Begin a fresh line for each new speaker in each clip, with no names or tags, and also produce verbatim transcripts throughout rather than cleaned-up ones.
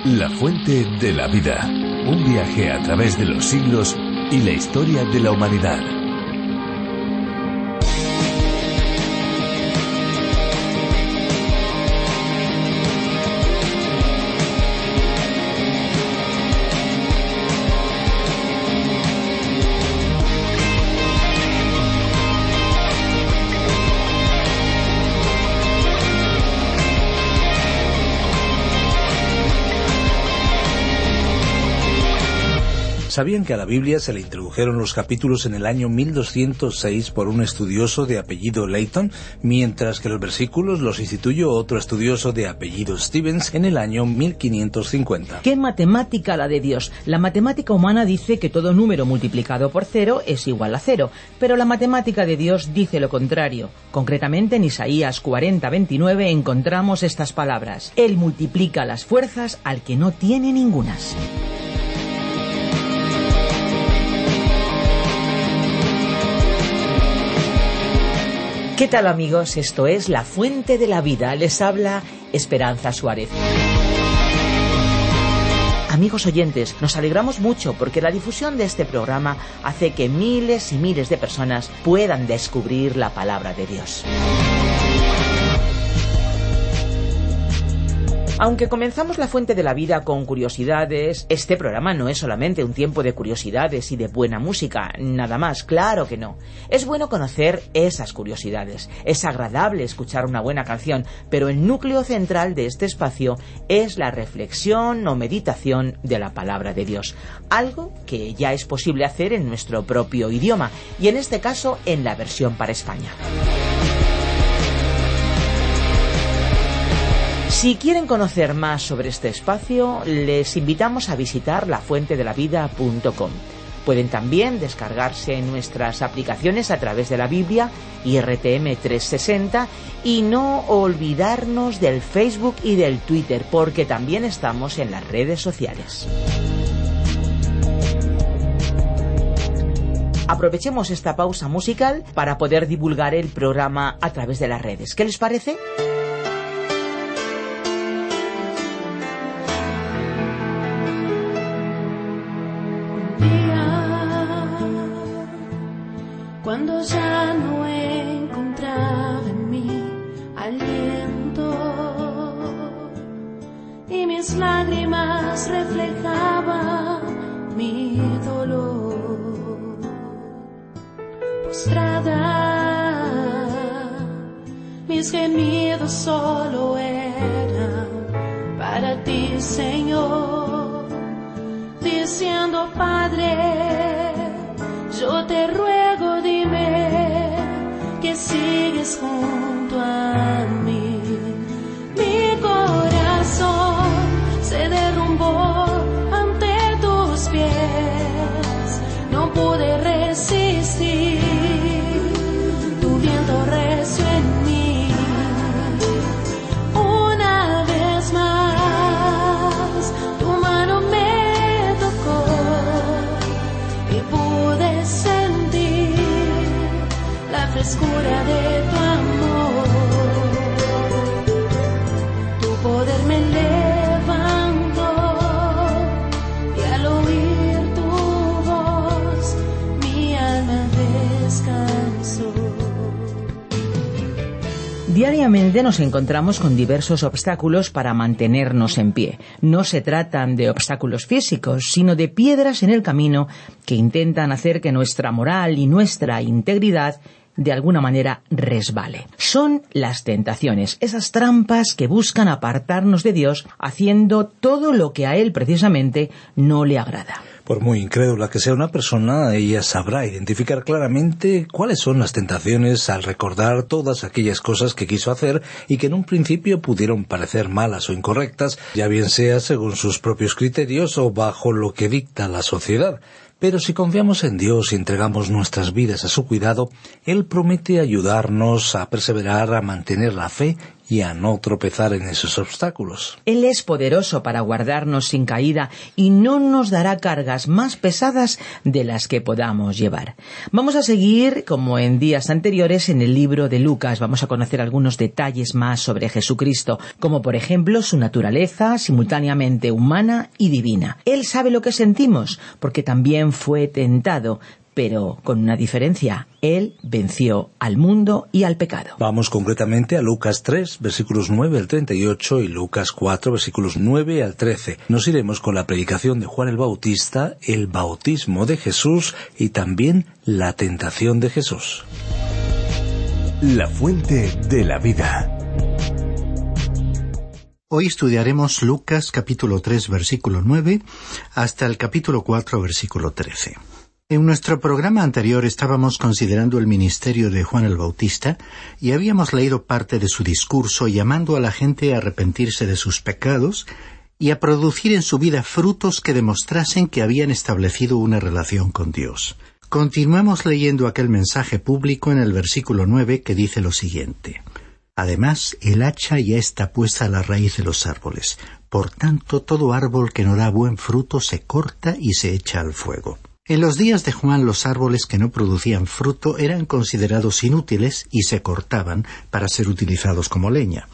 La fuente de la vida. Un viaje a través de los siglos y la historia de la humanidad.
¿Sabían que a la Biblia se le introdujeron los capítulos en el año mil doscientos seis por un estudioso de apellido Layton, mientras que los versículos los instituyó otro estudioso de apellido Stevens en el año mil quinientos cincuenta?
¿Qué matemática la de Dios? La matemática humana dice que todo número multiplicado por cero es igual a cero, pero la matemática de Dios dice lo contrario. Concretamente en Isaías cuarenta veintinueve encontramos estas palabras: Él multiplica las fuerzas al que no tiene ningunas. ¿Qué tal, amigos? Esto es La Fuente de la Vida. Les habla Esperanza Suárez. Amigos oyentes, nos alegramos mucho porque la difusión de este programa hace que miles y miles de personas puedan descubrir la palabra de Dios. Aunque comenzamos La Fuente de la Vida con curiosidades, este programa no es solamente un tiempo de curiosidades y de buena música, nada más, claro que no. Es bueno conocer esas curiosidades, es agradable escuchar una buena canción, pero el núcleo central de este espacio es la reflexión o meditación de la palabra de Dios, algo que ya es posible hacer en nuestro propio idioma, y en este caso en la versión para España. Si quieren conocer más sobre este espacio, les invitamos a visitar la fuente de la vida punto com. Pueden también descargarse nuestras aplicaciones a través de la Biblia y R T M trescientos sesenta y no olvidarnos del Facebook y del Twitter, porque también estamos en las redes sociales. Aprovechemos esta pausa musical para poder divulgar el programa a través de las redes. ¿Qué les parece?
Cuando ya no encontraba en mí aliento y mis lágrimas reflejaban mi dolor, postrada, mis gemidos solo eran para ti, Señor, diciendo: Padre, yo te ruego, dime que sigues junto a mí. Mi corazón se derrumbó ante tus pies, no pude resistir tu viento recio en mí. Una vez más tu mano me tocó y pude sentir la frescura de tu amor. Tu poder me levantó y al oír tu voz mi alma descansó.
Diariamente nos encontramos con diversos obstáculos para mantenernos en pie. No se tratan de obstáculos físicos, sino de piedras en el camino que intentan hacer que nuestra moral y nuestra integridad de alguna manera resbale. Son las tentaciones, esas trampas que buscan apartarnos de Dios haciendo todo lo que a Él precisamente no le agrada.
Por muy incrédula que sea una persona, ella sabrá identificar claramente cuáles son las tentaciones al recordar todas aquellas cosas que quiso hacer y que en un principio pudieron parecer malas o incorrectas, ya bien sea según sus propios criterios o bajo lo que dicta la sociedad. Pero si confiamos en Dios y entregamos nuestras vidas a su cuidado, Él promete ayudarnos a perseverar, a mantener la fe y a no tropezar en esos obstáculos.
Él es poderoso para guardarnos sin caída y no nos dará cargas más pesadas de las que podamos llevar. Vamos a seguir, como en días anteriores, en el libro de Lucas. Vamos a conocer algunos detalles más sobre Jesucristo, como por ejemplo su naturaleza simultáneamente humana y divina. Él sabe lo que sentimos, porque también fue tentado, pero con una diferencia: Él venció al mundo y al pecado.
Vamos concretamente a Lucas tres, versículos nueve al treinta y ocho, y Lucas cuatro, versículos nueve al trece. Nos iremos con la predicación de Juan el Bautista, el bautismo de Jesús y también la tentación de Jesús.
La fuente de la vida.
Hoy estudiaremos Lucas capítulo tres, versículo nueve, hasta el capítulo cuatro, versículo trece. En nuestro programa anterior estábamos considerando el ministerio de Juan el Bautista y habíamos leído parte de su discurso llamando a la gente a arrepentirse de sus pecados y a producir en su vida frutos que demostrasen que habían establecido una relación con Dios. Continuamos leyendo aquel mensaje público en el versículo nueve, que dice lo siguiente: Además, el hacha ya está puesta a la raíz de los árboles. Por tanto, todo árbol que no da buen fruto se corta y se echa al fuego. En los días de Juan, los árboles que no producían fruto eran considerados inútiles y se cortaban para ser utilizados como leña.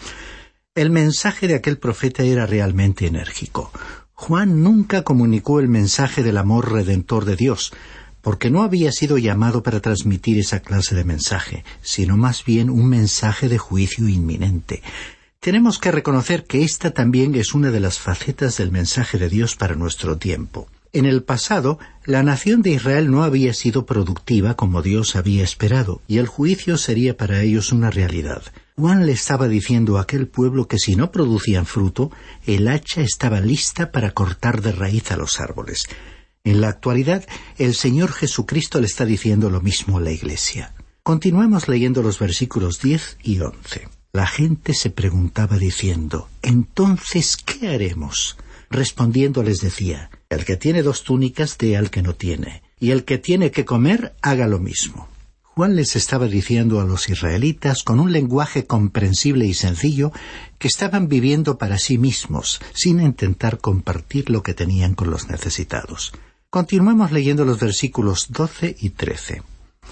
El mensaje de aquel profeta era realmente enérgico. Juan nunca comunicó el mensaje del amor redentor de Dios, porque no había sido llamado para transmitir esa clase de mensaje, sino más bien un mensaje de juicio inminente. Tenemos que reconocer que esta también es una de las facetas del mensaje de Dios para nuestro tiempo. En el pasado, la nación de Israel no había sido productiva como Dios había esperado, y el juicio sería para ellos una realidad. Juan le estaba diciendo a aquel pueblo que si no producían fruto, el hacha estaba lista para cortar de raíz a los árboles. En la actualidad, el Señor Jesucristo le está diciendo lo mismo a la Iglesia. Continuemos leyendo los versículos diez y once. La gente se preguntaba diciendo: «¿Entonces qué haremos?» Respondiendo les decía: «El que tiene dos túnicas dé al que no tiene, y el que tiene que comer haga lo mismo». Juan les estaba diciendo a los israelitas con un lenguaje comprensible y sencillo que estaban viviendo para sí mismos, sin intentar compartir lo que tenían con los necesitados. Continuemos leyendo los versículos doce y trece.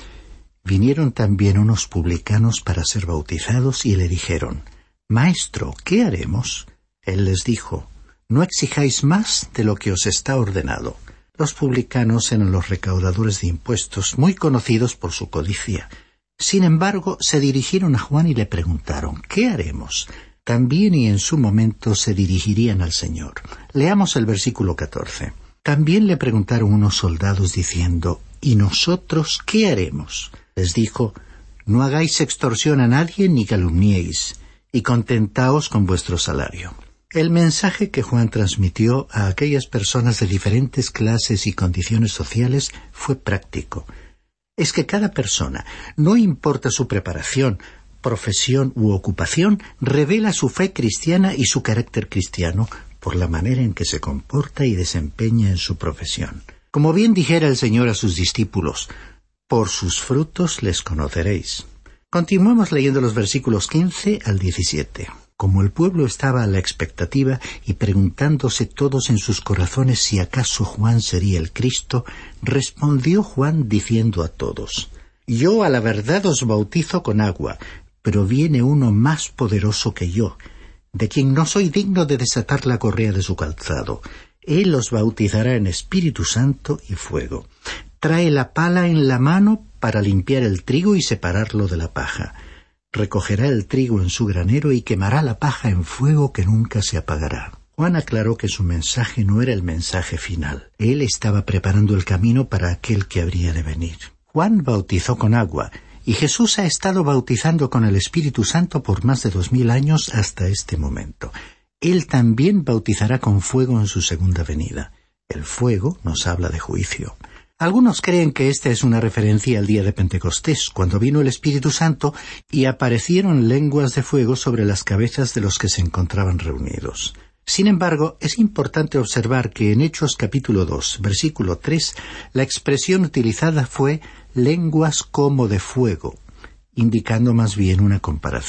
Vinieron también unos publicanos para ser bautizados y le dijeron: «Maestro, ¿qué haremos?» Él les dijo: «No exijáis más de lo que os está ordenado». Los publicanos eran los recaudadores de impuestos, muy conocidos por su codicia. Sin embargo, se dirigieron a Juan y le preguntaron: «¿Qué haremos?». También y en su momento se dirigirían al Señor. Leamos el versículo catorce. También le preguntaron unos soldados diciendo: «¿Y nosotros qué haremos?». Les dijo: «No hagáis extorsión a nadie ni calumniéis, y contentaos con vuestro salario». El mensaje que Juan transmitió a aquellas personas de diferentes clases y condiciones sociales fue práctico. Es que cada persona, no importa su preparación, profesión u ocupación, revela su fe cristiana y su carácter cristiano por la manera en que se comporta y desempeña en su profesión. Como bien dijera el Señor a sus discípulos: «Por sus frutos les conoceréis». Continuemos leyendo los versículos quince al diecisiete. Como el pueblo estaba a la expectativa y preguntándose todos en sus corazones si acaso Juan sería el Cristo, respondió Juan diciendo a todos: «Yo a la verdad os bautizo con agua, pero viene uno más poderoso que yo, de quien no soy digno de desatar la correa de su calzado. Él os bautizará en Espíritu Santo y fuego. Trae la pala en la mano para limpiar el trigo y separarlo de la paja. Recogerá el trigo en su granero y quemará la paja en fuego que nunca se apagará». Juan aclaró que su mensaje no era el mensaje final. Él estaba preparando el camino para aquel que habría de venir. Juan bautizó con agua, y Jesús ha estado bautizando con el Espíritu Santo por más de dos mil años hasta este momento. Él también bautizará con fuego en su segunda venida. El fuego nos habla de juicio. Algunos creen que esta es una referencia al día de Pentecostés, cuando vino el Espíritu Santo y aparecieron lenguas de fuego sobre las cabezas de los que se encontraban reunidos. Sin embargo, es importante observar que en Hechos capítulo dos, versículo tres, la expresión utilizada fue lenguas como de fuego, indicando más bien una comparación.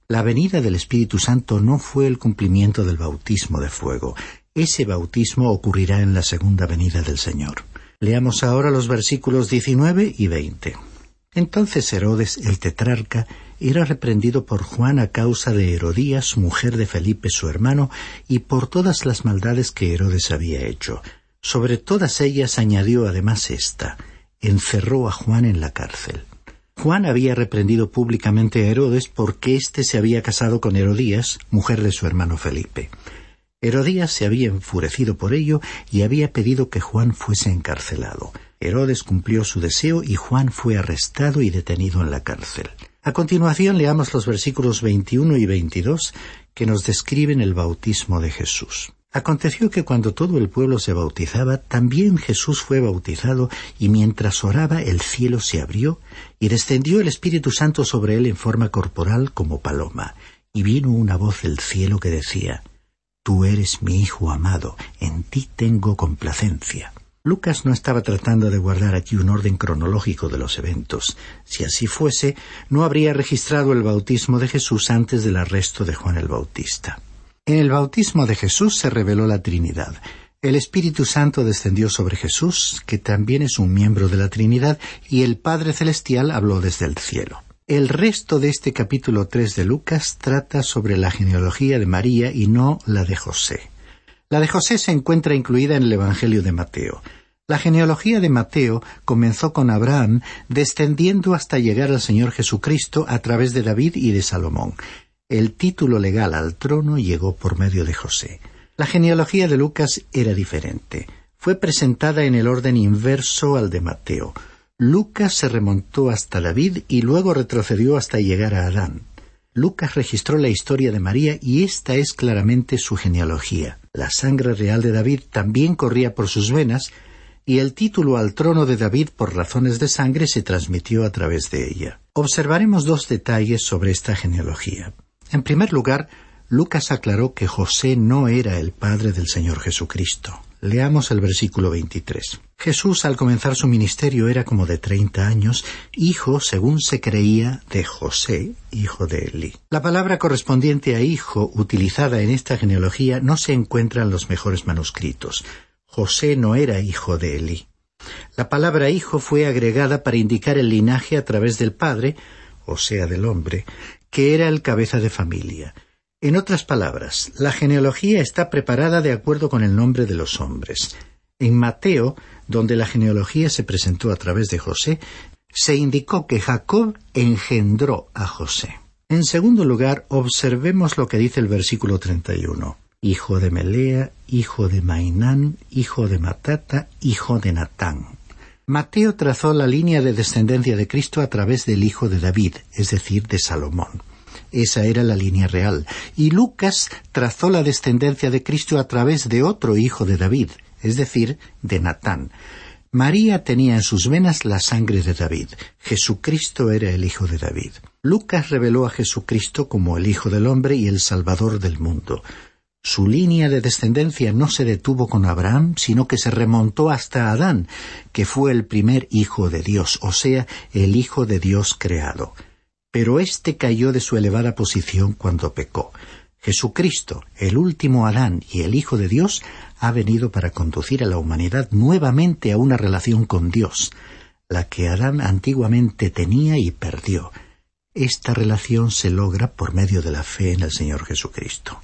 La venida del Espíritu Santo no fue el cumplimiento del bautismo de fuego. Ese bautismo ocurrirá en la segunda venida del Señor. Leamos ahora los versículos diecinueve y veinte. Entonces Herodes, el tetrarca, era reprendido por Juan a causa de Herodías, mujer de Felipe su hermano, y por todas las maldades que Herodes había hecho. Sobre todas ellas añadió además esta: encerró a Juan en la cárcel. Juan había reprendido públicamente a Herodes porque éste se había casado con Herodías, mujer de su hermano Felipe. Herodías se había enfurecido por ello y había pedido que Juan fuese encarcelado. Herodes cumplió su deseo y Juan fue arrestado y detenido en la cárcel. A continuación leamos los versículos veintiuno y veintidós que nos describen el bautismo de Jesús. Aconteció que cuando todo el pueblo se bautizaba, también Jesús fue bautizado, y mientras oraba el cielo se abrió, y descendió el Espíritu Santo sobre él en forma corporal como paloma, y vino una voz del cielo que decía: Tú eres mi Hijo amado, en ti tengo complacencia. Lucas no estaba tratando de guardar aquí un orden cronológico de los eventos. Si así fuese, no habría registrado el bautismo de Jesús antes del arresto de Juan el Bautista. En el bautismo de Jesús se reveló la Trinidad. El Espíritu Santo descendió sobre Jesús, que también es un miembro de la Trinidad, y el Padre Celestial habló desde el cielo. El resto de este capítulo tres de Lucas trata sobre la genealogía de María y no la de José. La de José se encuentra incluida en el Evangelio de Mateo. La genealogía de Mateo comenzó con Abraham, descendiendo hasta llegar al Señor Jesucristo a través de David y de Salomón. El título legal al trono llegó por medio de José. La genealogía de Lucas era diferente. Fue presentada en el orden inverso al de Mateo. Lucas se remontó hasta David y luego retrocedió hasta llegar a Adán. Lucas registró la historia de María y esta es claramente su genealogía. La sangre real de David también corría por sus venas, y el título al trono de David por razones de sangre se transmitió a través de ella. Observaremos dos detalles sobre esta genealogía. En primer lugar, Lucas aclaró que José no era el padre del Señor Jesucristo. Leamos el versículo veintitrés. Jesús, al comenzar su ministerio, era como de treinta años, hijo, según se creía, de José, hijo de Elí. La palabra correspondiente a hijo, utilizada en esta genealogía, no se encuentra en los mejores manuscritos. José no era hijo de Elí. La palabra hijo fue agregada para indicar el linaje a través del padre, o sea, del hombre, que era el cabeza de familia. En otras palabras, la genealogía está preparada de acuerdo con el nombre de los hombres. En Mateo, donde la genealogía se presentó a través de José, se indicó que Jacob engendró a José. En segundo lugar, observemos lo que dice el versículo treinta y uno. Hijo de Melea, hijo de Mainán, hijo de Matata, hijo de Natán. Mateo trazó la línea de descendencia de Cristo a través del hijo de David, es decir, de Salomón. Esa era la línea real. Y Lucas trazó la descendencia de Cristo a través de otro hijo de David, es decir, de Natán. María tenía en sus venas la sangre de David. Jesucristo era el hijo de David. Lucas reveló a Jesucristo como el Hijo del Hombre y el Salvador del mundo. Su línea de descendencia no se detuvo con Abraham, sino que se remontó hasta Adán, que fue el primer hijo de Dios, o sea, el hijo de Dios creado. Pero éste cayó de su elevada posición cuando pecó. Jesucristo, el último Adán y el Hijo de Dios, ha venido para conducir a la humanidad nuevamente a una relación con Dios, la que Adán antiguamente tenía y perdió. Esta relación se logra por medio de la fe en el Señor Jesucristo.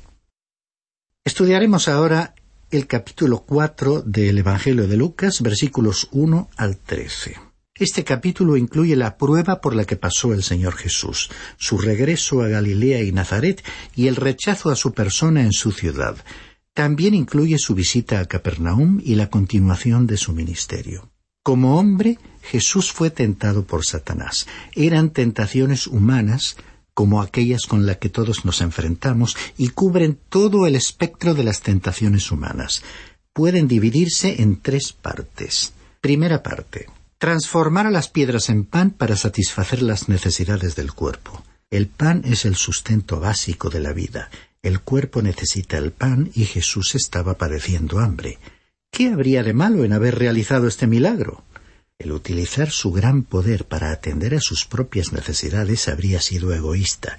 Estudiaremos ahora el capítulo cuatro del Evangelio de Lucas, versículos uno al trece. Este capítulo incluye la prueba por la que pasó el Señor Jesús, su regreso a Galilea y Nazaret y el rechazo a su persona en su ciudad. También incluye su visita a Capernaum y la continuación de su ministerio. Como hombre, Jesús fue tentado por Satanás. Eran tentaciones humanas, como aquellas con las que todos nos enfrentamos, y cubren todo el espectro de las tentaciones humanas. Pueden dividirse en tres partes. Primera parte: transformar a las piedras en pan para satisfacer las necesidades del cuerpo. El pan es el sustento básico de la vida. El cuerpo necesita el pan y Jesús estaba padeciendo hambre. ¿Qué habría de malo en haber realizado este milagro? El utilizar su gran poder para atender a sus propias necesidades habría sido egoísta.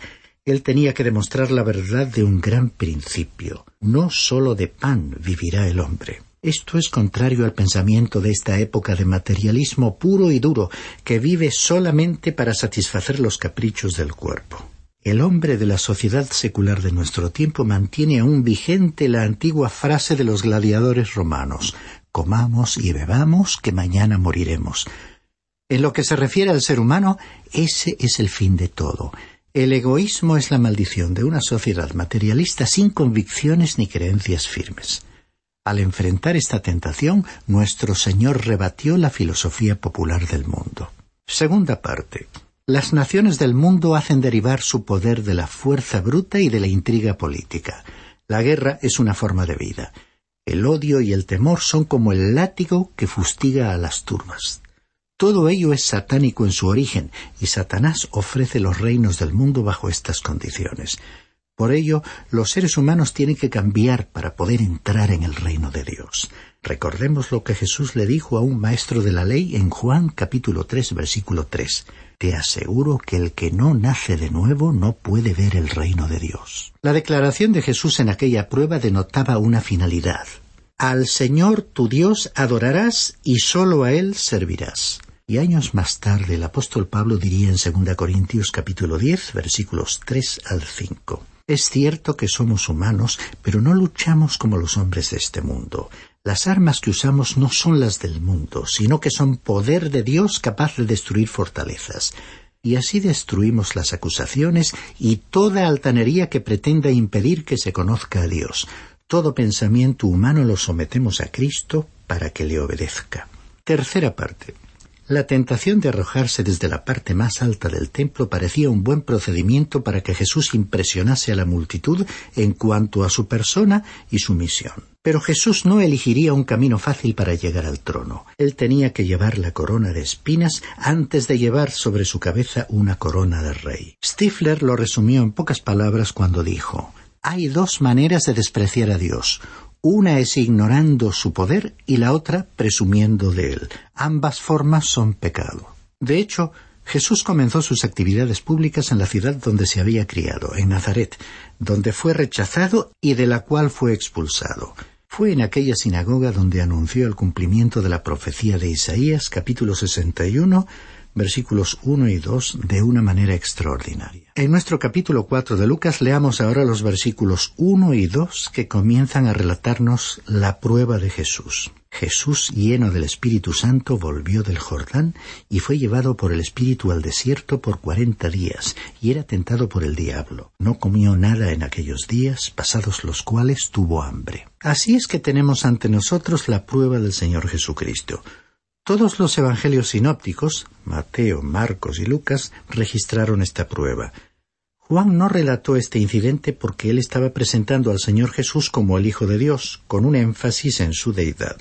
Él tenía que demostrar la verdad de un gran principio. No solo de pan vivirá el hombre. Esto es contrario al pensamiento de esta época de materialismo puro y duro, que vive solamente para satisfacer los caprichos del cuerpo. El hombre de la sociedad secular de nuestro tiempo mantiene aún vigente la antigua frase de los gladiadores romanos: comamos y bebamos, que mañana moriremos. En lo que se refiere al ser humano, ese es el fin de todo. El egoísmo es la maldición de una sociedad materialista sin convicciones ni creencias firmes. Al enfrentar esta tentación, nuestro Señor rebatió la filosofía popular del mundo. Segunda parte. Las naciones del mundo hacen derivar su poder de la fuerza bruta y de la intriga política. La guerra es una forma de vida. El odio y el temor son como el látigo que fustiga a las turbas. Todo ello es satánico en su origen, y Satanás ofrece los reinos del mundo bajo estas condiciones. Por ello, los seres humanos tienen que cambiar para poder entrar en el reino de Dios. Recordemos lo que Jesús le dijo a un maestro de la ley en Juan capítulo tres, versículo tres. Te aseguro que el que no nace de nuevo no puede ver el reino de Dios. La declaración de Jesús en aquella prueba denotaba una finalidad. Al Señor tu Dios adorarás y solo a Él servirás. Y años más tarde el apóstol Pablo diría en segunda Corintios capítulo diez, versículos tres al cinco. Es cierto que somos humanos, pero no luchamos como los hombres de este mundo. Las armas que usamos no son las del mundo, sino que son poder de Dios capaz de destruir fortalezas. Y así destruimos las acusaciones y toda altanería que pretenda impedir que se conozca a Dios. Todo pensamiento humano lo sometemos a Cristo para que le obedezca. Tercera parte. La tentación de arrojarse desde la parte más alta del templo parecía un buen procedimiento para que Jesús impresionase a la multitud en cuanto a su persona y su misión. Pero Jesús no elegiría un camino fácil para llegar al trono. Él tenía que llevar la corona de espinas antes de llevar sobre su cabeza una corona de rey. Stifler lo resumió en pocas palabras cuando dijo: hay dos maneras de despreciar a Dios. Una es ignorando su poder y la otra presumiendo de él. Ambas formas son pecado. De hecho, Jesús comenzó sus actividades públicas en la ciudad donde se había criado, en Nazaret, donde fue rechazado y de la cual fue expulsado. Fue en aquella sinagoga donde anunció el cumplimiento de la profecía de Isaías, capítulo sesenta y uno, versículos uno y dos, de una manera extraordinaria. En nuestro capítulo cuatro de Lucas leamos ahora los versículos uno y dos que comienzan a relatarnos la prueba de Jesús. Jesús, lleno del Espíritu Santo, volvió del Jordán y fue llevado por el Espíritu al desierto por cuarenta días, y era tentado por el diablo. No comió nada en aquellos días, pasados los cuales tuvo hambre. Así es que tenemos ante nosotros la prueba del Señor Jesucristo. Todos los evangelios sinópticos, Mateo, Marcos y Lucas, registraron esta prueba. Juan no relató este incidente porque él estaba presentando al Señor Jesús como el Hijo de Dios, con un énfasis en su deidad.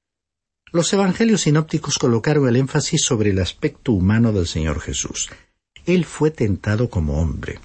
Los evangelios sinópticos colocaron el énfasis sobre el aspecto humano del Señor Jesús. Él fue tentado como hombre.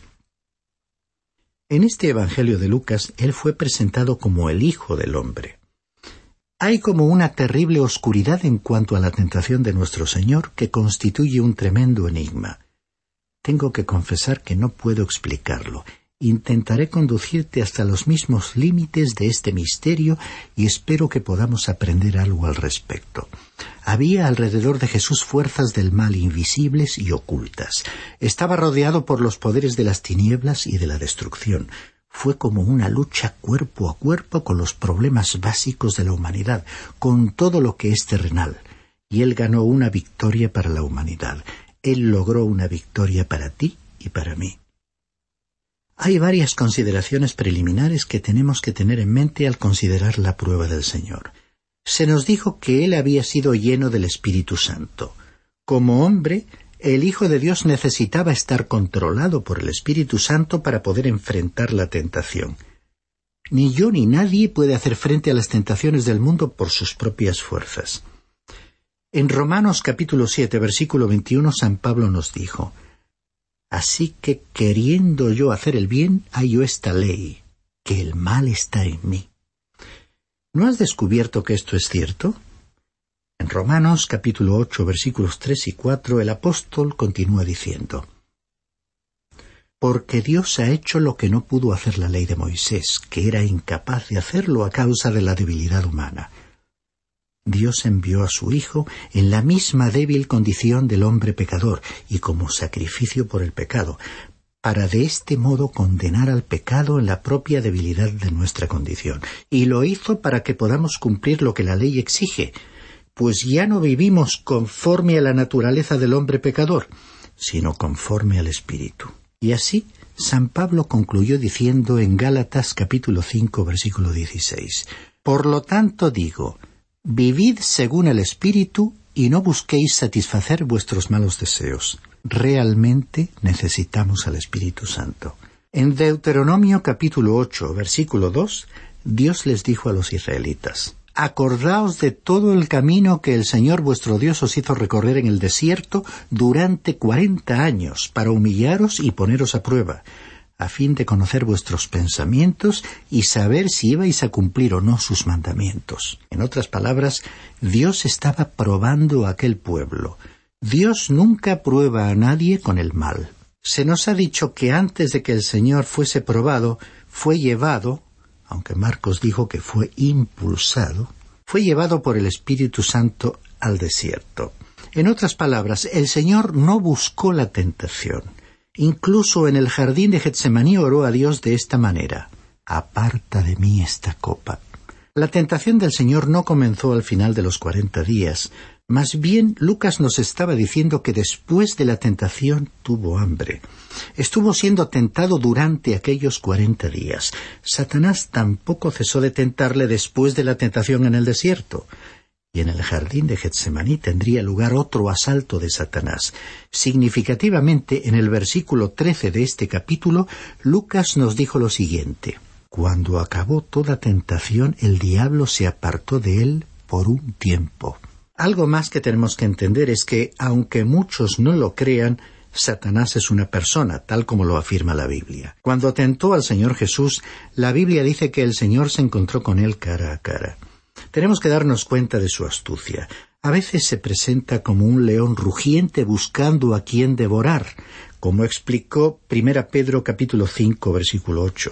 En este evangelio de Lucas, él fue presentado como el Hijo del Hombre. Hay como una terrible oscuridad en cuanto a la tentación de nuestro Señor que constituye un tremendo enigma. Tengo que confesar que no puedo explicarlo. Intentaré conducirte hasta los mismos límites de este misterio y espero que podamos aprender algo al respecto. Había alrededor de Jesús fuerzas del mal invisibles y ocultas. Estaba rodeado por los poderes de las tinieblas y de la destrucción. Fue como una lucha cuerpo a cuerpo con los problemas básicos de la humanidad, con todo lo que es terrenal. Y él ganó una victoria para la humanidad. Él logró una victoria para ti y para mí. Hay varias consideraciones preliminares que tenemos que tener en mente al considerar la prueba del Señor. Se nos dijo que él había sido lleno del Espíritu Santo. Como hombre, el Hijo de Dios necesitaba estar controlado por el Espíritu Santo para poder enfrentar la tentación. Ni yo ni nadie puede hacer frente a las tentaciones del mundo por sus propias fuerzas. En Romanos capítulo siete, versículo veintiuno, San Pablo nos dijo: así que queriendo yo hacer el bien, hallo esta ley, que el mal está en mí. ¿No has descubierto que esto es cierto? En Romanos capítulo ocho, versículos tres y cuatro, el apóstol continúa diciendo: porque Dios ha hecho lo que no pudo hacer la ley de Moisés, que era incapaz de hacerlo a causa de la debilidad humana. Dios envió a su Hijo en la misma débil condición del hombre pecador y como sacrificio por el pecado, para de este modo condenar al pecado en la propia debilidad de nuestra condición. Y lo hizo para que podamos cumplir lo que la ley exige, pues ya no vivimos conforme a la naturaleza del hombre pecador, sino conforme al Espíritu. Y así, San Pablo concluyó diciendo en Gálatas capítulo cinco, versículo dieciséis, «Por lo tanto digo, vivid según el Espíritu y no busquéis satisfacer vuestros malos deseos». Realmente necesitamos al Espíritu Santo. En Deuteronomio capítulo ocho, versículo dos, Dios les dijo a los israelitas, «Acordaos de todo el camino que el Señor vuestro Dios os hizo recorrer en el desierto durante cuarenta años, para humillaros y poneros a prueba, a fin de conocer vuestros pensamientos y saber si ibais a cumplir o no sus mandamientos». En otras palabras, Dios estaba probando a aquel pueblo. Dios nunca prueba a nadie con el mal. Se nos ha dicho que antes de que el Señor fuese probado, fue llevado, aunque Marcos dijo que fue impulsado, fue llevado por el Espíritu Santo al desierto. En otras palabras, el Señor no buscó la tentación. Incluso en el jardín de Getsemaní oró a Dios de esta manera, «Aparta de mí esta copa». La tentación del Señor no comenzó al final de los cuarenta días. Más bien, Lucas nos estaba diciendo que después de la tentación tuvo hambre. Estuvo siendo tentado durante aquellos cuarenta días. Satanás tampoco cesó de tentarle después de la tentación en el desierto. Y en el jardín de Getsemaní tendría lugar otro asalto de Satanás. Significativamente, en el versículo trece de este capítulo, Lucas nos dijo lo siguiente: «Cuando acabó toda tentación, el diablo se apartó de él por un tiempo». Algo más que tenemos que entender es que, aunque muchos no lo crean, Satanás es una persona, tal como lo afirma la Biblia. Cuando tentó al Señor Jesús, la Biblia dice que el Señor se encontró con él cara a cara. Tenemos que darnos cuenta de su astucia. A veces se presenta como un león rugiente buscando a quien devorar, como explicó primera Pedro capítulo cinco, versículo ocho,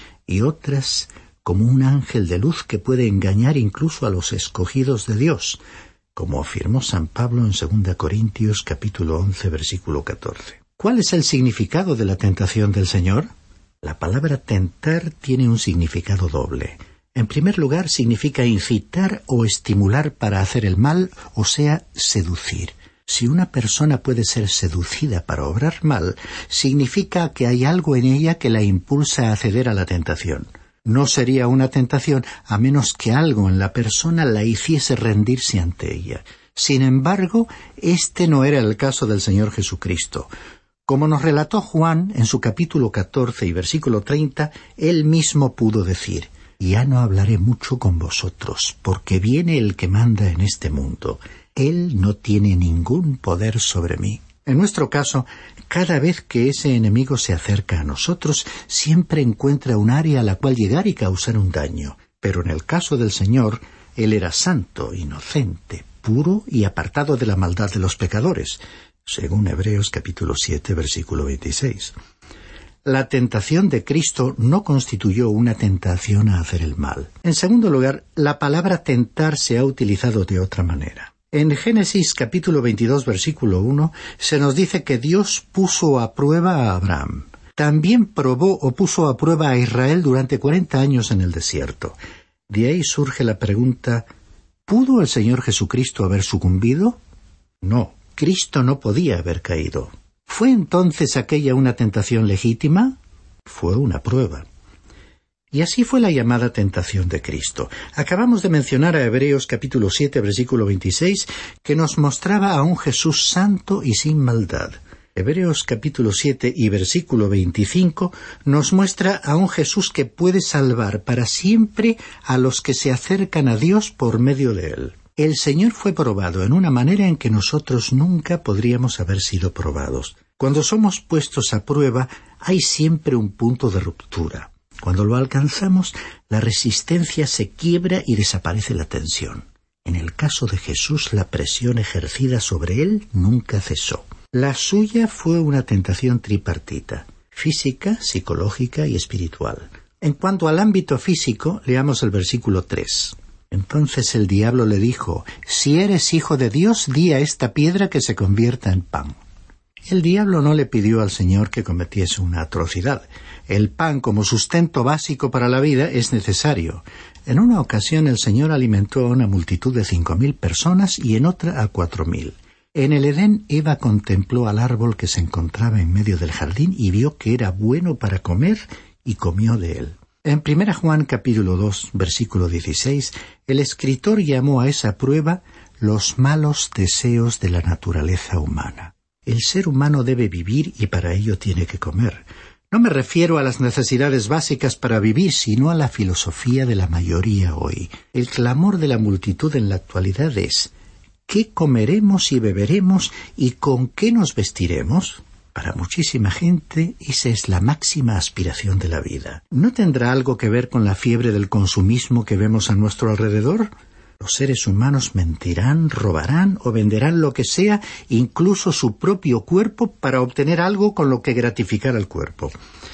y otras como un ángel de luz que puede engañar incluso a los escogidos de Dios, como afirmó San Pablo en segunda Corintios capítulo once, versículo catorce. ¿Cuál es el significado de la tentación del Señor? La palabra tentar tiene un significado doble. En primer lugar, significa incitar o estimular para hacer el mal, o sea, seducir. Si una persona puede ser seducida para obrar mal, significa que hay algo en ella que la impulsa a ceder a la tentación. No sería una tentación a menos que algo en la persona la hiciese rendirse ante ella. Sin embargo, este no era el caso del Señor Jesucristo. Como nos relató Juan en su capítulo catorce y versículo treinta, él mismo pudo decir: «Ya no hablaré mucho con vosotros, porque viene el que manda en este mundo. Él no tiene ningún poder sobre mí». En nuestro caso, cada vez que ese enemigo se acerca a nosotros, siempre encuentra un área a la cual llegar y causar un daño. Pero en el caso del Señor, Él era santo, inocente, puro y apartado de la maldad de los pecadores, según Hebreos capítulo siete, versículo veintiséis. La tentación de Cristo no constituyó una tentación a hacer el mal. En segundo lugar, la palabra tentar se ha utilizado de otra manera. En Génesis capítulo veintidós, versículo uno, se nos dice que Dios puso a prueba a Abraham. También probó o puso a prueba a Israel durante cuarenta años en el desierto. De ahí surge la pregunta: ¿pudo el Señor Jesucristo haber sucumbido? No, Cristo no podía haber caído. ¿Fue entonces aquella una tentación legítima? Fue una prueba. Y así fue la llamada tentación de Cristo. Acabamos de mencionar a Hebreos capítulo siete, versículo veintiséis, que nos mostraba a un Jesús santo y sin maldad. Hebreos capítulo siete y versículo veinticinco nos muestra a un Jesús que puede salvar para siempre a los que se acercan a Dios por medio de él. El Señor fue probado en una manera en que nosotros nunca podríamos haber sido probados. Cuando somos puestos a prueba, hay siempre un punto de ruptura. Cuando lo alcanzamos, la resistencia se quiebra y desaparece la tensión. En el caso de Jesús, la presión ejercida sobre él nunca cesó. La suya fue una tentación tripartita: física, psicológica y espiritual. En cuanto al ámbito físico, leamos el versículo tres. Entonces el diablo le dijo: si eres hijo de Dios, di a esta piedra que se convierta en pan. El diablo no le pidió al Señor que cometiese una atrocidad. El pan como sustento básico para la vida es necesario. En una ocasión el Señor alimentó a una multitud de cinco mil personas y en otra a cuatro mil. En el Edén, Eva contempló al árbol que se encontraba en medio del jardín y vio que era bueno para comer y comió de él. En primera Juan capítulo dos, versículo dieciséis, el escritor llamó a esa prueba los malos deseos de la naturaleza humana. El ser humano debe vivir y para ello tiene que comer. No me refiero a las necesidades básicas para vivir, sino a la filosofía de la mayoría hoy. El clamor de la multitud en la actualidad es: ¿qué comeremos y beberemos y con qué nos vestiremos? Para muchísima gente, esa es la máxima aspiración de la vida. ¿No tendrá algo que ver con la fiebre del consumismo que vemos a nuestro alrededor? Los seres humanos mentirán, robarán o venderán lo que sea, incluso su propio cuerpo, para obtener algo con lo que gratificar al cuerpo.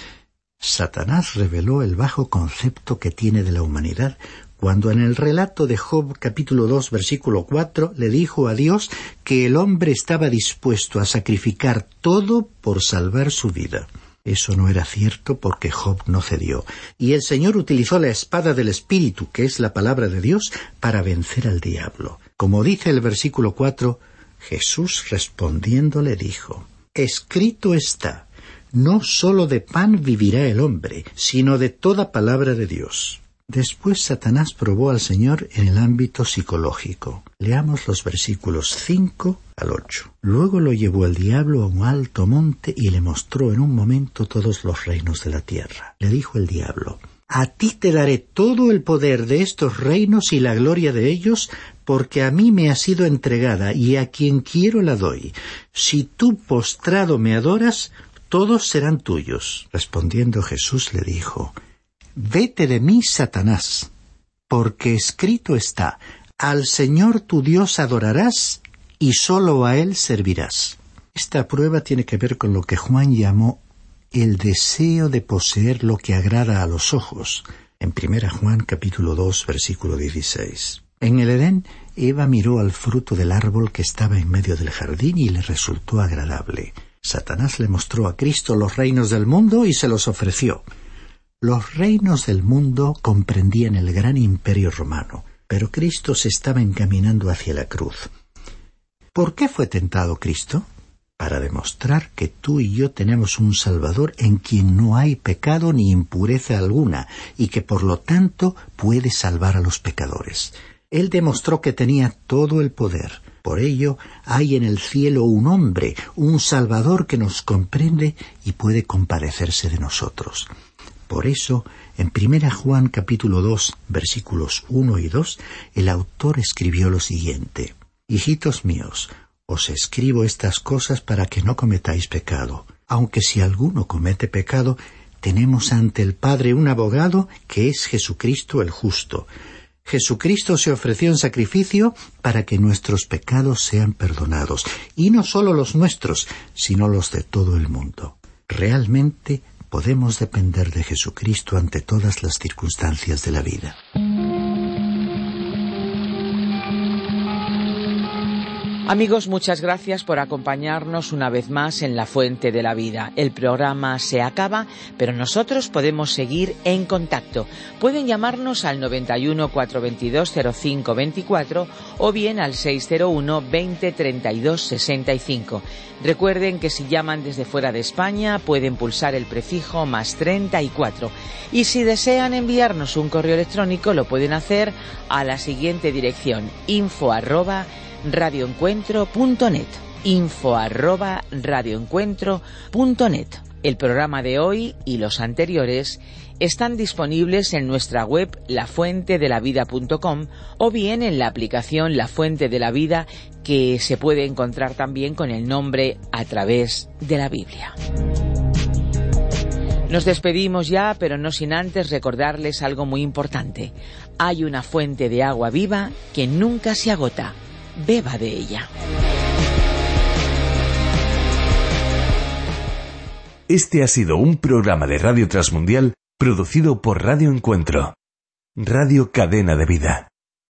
Satanás reveló el bajo concepto que tiene de la humanidad cuando en el relato de Job capítulo dos versículo cuatro le dijo a Dios que el hombre estaba dispuesto a sacrificar todo por salvar su vida. Eso no era cierto porque Job no cedió, y el Señor utilizó la espada del Espíritu, que es la palabra de Dios, para vencer al diablo. Como dice el versículo cuatro, Jesús respondiendo le dijo: escrito está, no sólo de pan vivirá el hombre, sino de toda palabra de Dios. Después Satanás probó al Señor en el ámbito psicológico. Leamos los versículos cinco al ocho. Luego lo llevó el diablo a un alto monte y le mostró en un momento todos los reinos de la tierra. Le dijo el diablo: a ti te daré todo el poder de estos reinos y la gloria de ellos, porque a mí me ha sido entregada y a quien quiero la doy. Si tú postrado me adoras, todos serán tuyos. Respondiendo Jesús le dijo: vete de mí, Satanás, porque escrito está: al Señor tu Dios adorarás y sólo a Él servirás. Esta prueba tiene que ver con lo que Juan llamó el deseo de poseer lo que agrada a los ojos, en primera Juan capítulo dos, versículo dieciséis. En el Edén, Eva miró al fruto del árbol que estaba en medio del jardín y le resultó agradable. Satanás le mostró a Cristo los reinos del mundo y se los ofreció. Los reinos del mundo comprendían el gran imperio romano, pero Cristo se estaba encaminando hacia la cruz. ¿Por qué fue tentado Cristo? Para demostrar que tú y yo tenemos un Salvador en quien no hay pecado ni impureza alguna, y que por lo tanto puede salvar a los pecadores. Él demostró que tenía todo el poder. Por ello, hay en el cielo un hombre, un Salvador que nos comprende y puede compadecerse de nosotros. Por eso, en primera Juan capítulo dos, versículos uno y dos, el autor escribió lo siguiente: hijitos míos, os escribo estas cosas para que no cometáis pecado. Aunque si alguno comete pecado, tenemos ante el Padre un abogado, que es Jesucristo el justo. Jesucristo se ofreció en sacrificio para que nuestros pecados sean perdonados, y no solo los nuestros, sino los de todo el mundo. Realmente podemos depender de Jesucristo ante todas las circunstancias de la vida.
Amigos, muchas gracias por acompañarnos una vez más en La Fuente de la Vida. El programa se acaba, pero nosotros podemos seguir en contacto. Pueden llamarnos al noventa y uno, cuatrocientos veintidós, cero cinco veinticuatro o bien al seiscientos uno, veinte, treinta y dos, sesenta y cinco. Recuerden que si llaman desde fuera de España pueden pulsar el prefijo más treinta y cuatro. Y si desean enviarnos un correo electrónico lo pueden hacer a la siguiente dirección: info arroba radioencuentro punto net, info arroba radioencuentro punto net. El programa de hoy y los anteriores están disponibles en nuestra web la fuente de la vida punto com o bien en la aplicación La Fuente de la Vida, que se puede encontrar también con el nombre A Través de la Biblia. Nos despedimos ya, pero no sin antes recordarles algo muy importante. Hay una fuente de agua viva que nunca se agota. Beba de ella.
Este ha sido un programa de Radio Transmundial producido por Radio Encuentro, Radio Cadena de Vida.